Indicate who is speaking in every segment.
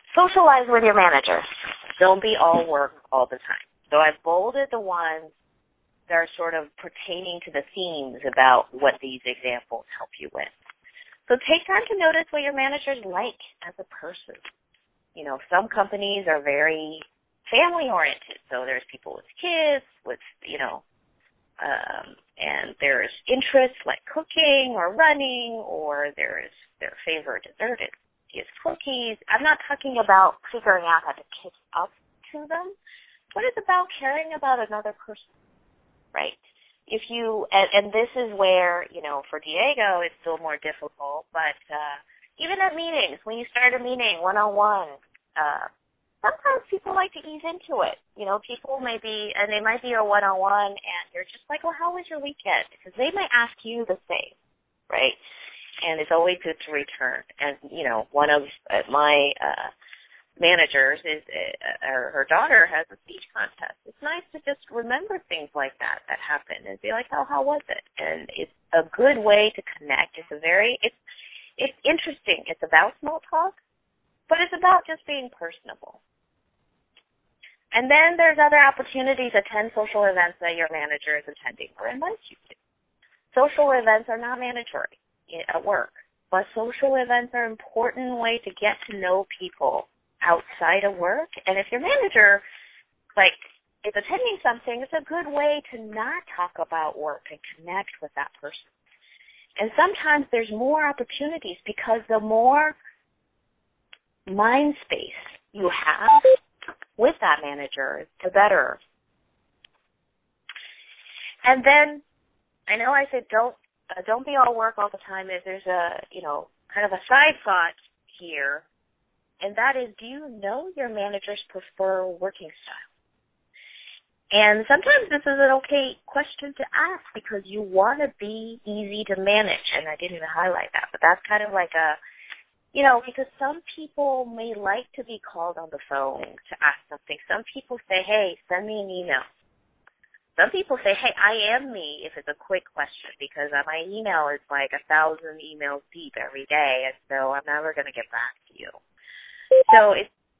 Speaker 1: Socialize with your manager. Don't be all work all the time. So I've bolded the ones that are sort of pertaining to the themes about what these examples help you with. So take time to notice what your manager's like as a person. You know, some companies are very family-oriented. So there's people with kids, and there's interests like cooking or running, or there's their favorite dessert is cookies. I'm not talking about figuring out how to kiss up to them, but it's about caring about another person, right? If you, and this is where, you know, for Diego, it's still more difficult, but even at meetings, when you start a meeting one-on-one, sometimes people like to ease into it. You know, people may be, and they might be a one-on-one, and you're just like, well, how was your weekend? Because they might ask you the same, right? And it's always good to return. And, you know, one of my managers is, her daughter has a speech contest. It's nice to just remember things like that happened and be like, oh, how was it? And it's a good way to connect. It's interesting. It's about small talk, but it's about just being personable. And then there's other opportunities. Attend social events that your manager is attending or invites you to. Social events are not mandatory at work, but social events are an important way to get to know people outside of work. And if your manager, is attending something, it's a good way to not talk about work and connect with that person. And sometimes there's more opportunities because the more mind space you have with that manager, the better. And then, I know I said don't be all work all the time. If there's kind of a side thought here, and that is, do you know your managers prefer working style? And sometimes this is an okay question to ask because you want to be easy to manage, and I didn't even highlight that, but that's kind of like because some people may like to be called on the phone to ask something. Some people say, hey, send me an email. Some people say, hey, I am me if it's a quick question because my email is like 1,000 emails deep every day, and so I'm never going to get back to you. So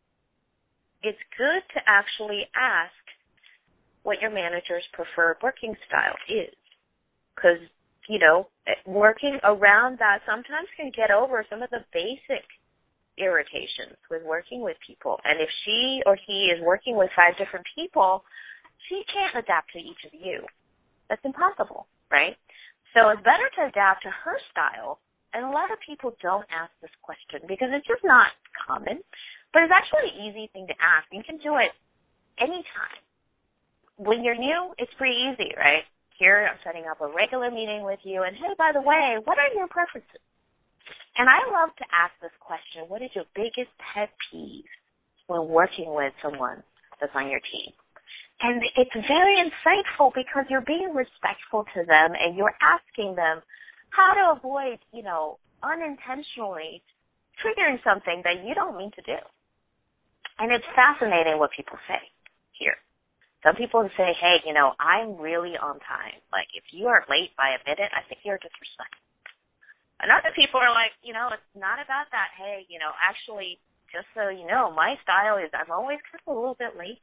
Speaker 1: it's good to actually ask what your manager's preferred working style is because, working around that sometimes can get over some of the basic irritations with working with people. And if she or he is working with 5 different people, she can't adapt to each of you. That's impossible, right? So it's better to adapt to her style. And a lot of people don't ask this question because it's just not common. But it's actually an easy thing to ask. You can do it anytime. When you're new, it's pretty easy, right? Here, I'm setting up a regular meeting with you. And, hey, by the way, what are your preferences? And I love to ask this question, what is your biggest pet peeve when working with someone that's on your team? And it's very insightful because you're being respectful to them and you're asking them how to avoid, unintentionally triggering something that you don't mean to do. And it's fascinating what people say here. Some people say, hey, I'm really on time. Like, if you are late by a minute, I think you're disrespectful. And other people are like, it's not about that. Hey, actually, just so you know, my style is I'm always kind of a little bit late.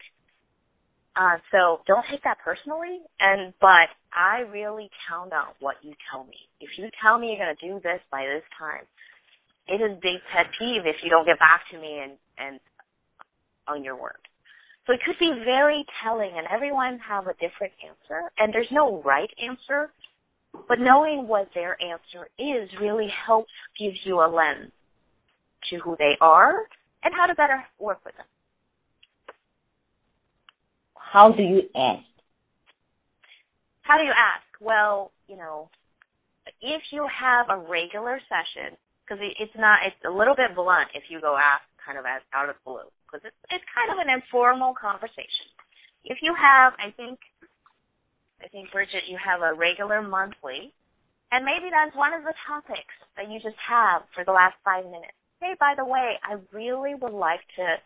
Speaker 1: So don't take that personally, but I really count on what you tell me. If you tell me you're going to do this by this time, it is a big pet peeve if you don't get back to me and on your word. So it could be very telling, and everyone have a different answer, and there's no right answer, but knowing what their answer is really helps give you a lens to who they are and how to better work with them.
Speaker 2: How do you ask?
Speaker 1: How do you ask? Well, if you have a regular session, because it's a little bit blunt if you go ask kind of out of the blue, because it's kind of an informal conversation. If you have, I think, Bridget, you have a regular monthly, and maybe that's one of the topics that you just have for the last 5 minutes. Hey, by the way, I really would like to,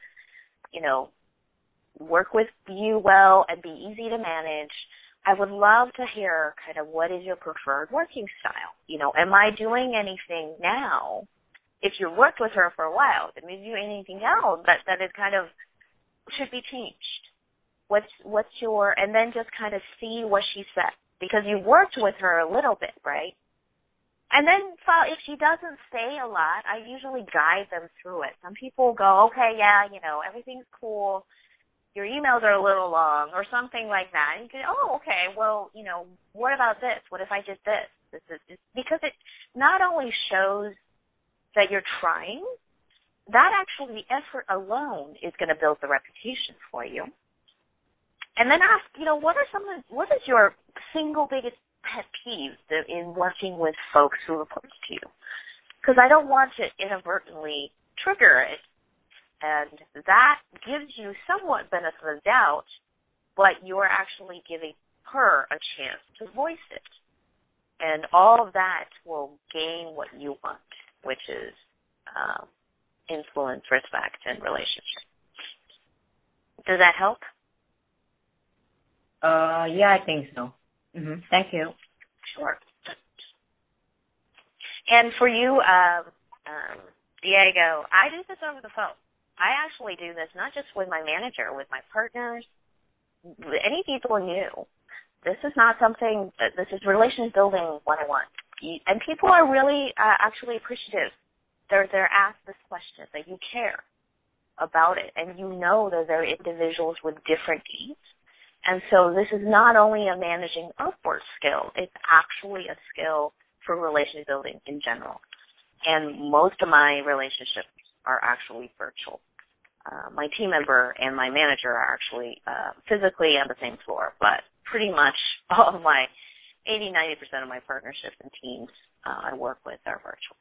Speaker 1: work with you well and be easy to manage. I would love to hear kind of what is your preferred working style. Am I doing anything now if you worked with her for a while, it means you anything else that it kind of should be changed. What's your, and then just kind of see what she said, because you worked with her a little bit, right? And then if she doesn't say a lot, I usually guide them through it. Some people go, okay, yeah, everything's cool. Your emails are a little long or something like that. And you go, oh, okay, well, what about this? What if I did this? This is because it not only shows that you're trying, that actually effort alone is going to build the reputation for you. And then ask, what is your single biggest pet peeve in working with folks who report to you? Because I don't want to inadvertently trigger it. And that gives you somewhat benefit of the doubt, but you're actually giving her a chance to voice it. And all of that will gain what you want, which is influence, respect, and relationship. Does that help?
Speaker 2: Yeah, I think so. Mm-hmm. Thank you.
Speaker 1: Sure. And for you, Diego, I do this over the phone. I actually do this not just with my manager, with my partners, any people new. This is not something, this is relationship building 101. And people are really actually appreciative. They're asked this question, that you care about it, and you know that they're individuals with different needs. And so this is not only a managing upward skill, it's actually a skill for relationship building in general. And most of my relationships are actually virtual. My team member and my manager are actually physically on the same floor, but pretty much all of my 80-90% of my partnerships and teams I work with are virtual.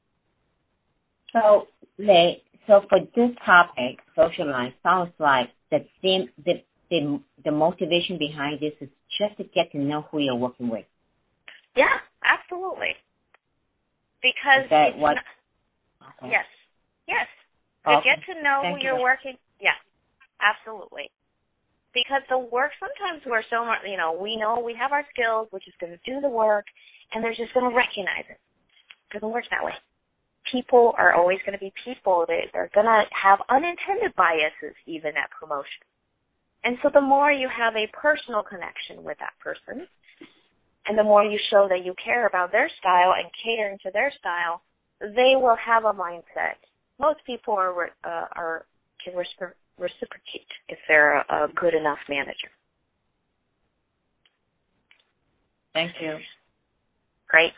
Speaker 2: So, so for this topic, social life, sounds like the motivation behind this is just to get to know who you're working with.
Speaker 1: Yeah, absolutely. Because
Speaker 2: is that what? Okay.
Speaker 1: Yes.
Speaker 2: Okay.
Speaker 1: To get to know who you're working. Yeah, absolutely. Because the work, sometimes we're so much, we know we have our skills, which is going to do the work, and they're just going to recognize it. It doesn't work that way. People are always going to be people. They're going to have unintended biases even at promotion. And so the more you have a personal connection with that person, and the more you show that you care about their style and catering to their style, they will have a mindset. Most people can reciprocate if they're a good enough manager.
Speaker 2: Thank you.
Speaker 1: Great.